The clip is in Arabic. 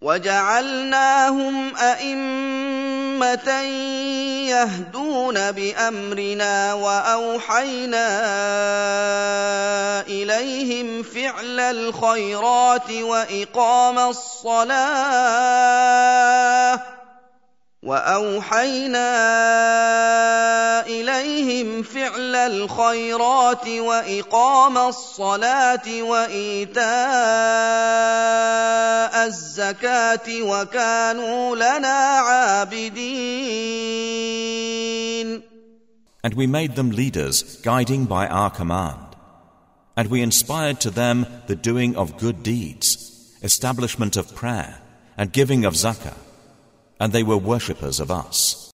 وَجَعَلْنَاهُمْ أَئِمَّةً يَهْدُونَ بِأَمْرِنَا وَأَوْحَيْنَا إِلَيْهِمْ فِعْلَ الْخَيْرَاتِ وَإِقَامَ الصَّلَاةِ وَإِيتَاءَ الزَّكَاةِ وَكَانُوا لَنَا عَابِدِينَ. And we made them leaders, guiding by our command. And we inspired to them the doing of good deeds, establishment of prayer, and giving of zakah, and they were worshippers of us.